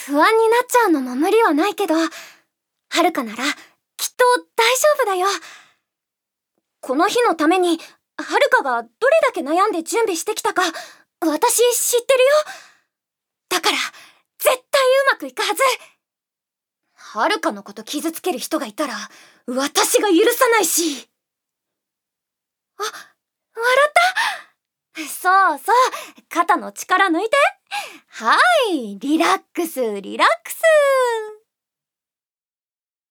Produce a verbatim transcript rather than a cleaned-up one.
不安になっちゃうのも無理はないけど、はるかならきっと大丈夫だよ。この日のためにはるかがどれだけ悩んで準備してきたか私知ってるよ。だから絶対うまくいくはず。はるかのこと傷つける人がいたら私が許さないし。あ、笑った。そうそう、肩の力抜いて。はい、リラックスリラックス。